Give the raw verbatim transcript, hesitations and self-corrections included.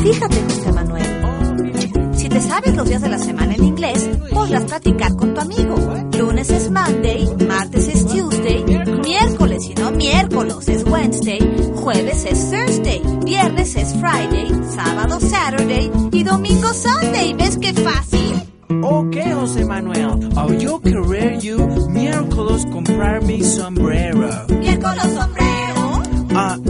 Fíjate, José Manuel. Si te sabes los días de la semana en inglés, podrás platicar con tu amigo. Lunes es Monday, martes es Tuesday, miércoles y no miércoles es Wednesday, jueves es Thursday, viernes es Friday, sábado Saturday y domingo Sunday. ¿Ves qué fácil? Ok, José Manuel. Oh, yo querer you miércoles comprar mi sombrero. ¿Miércoles sombrero? Ah,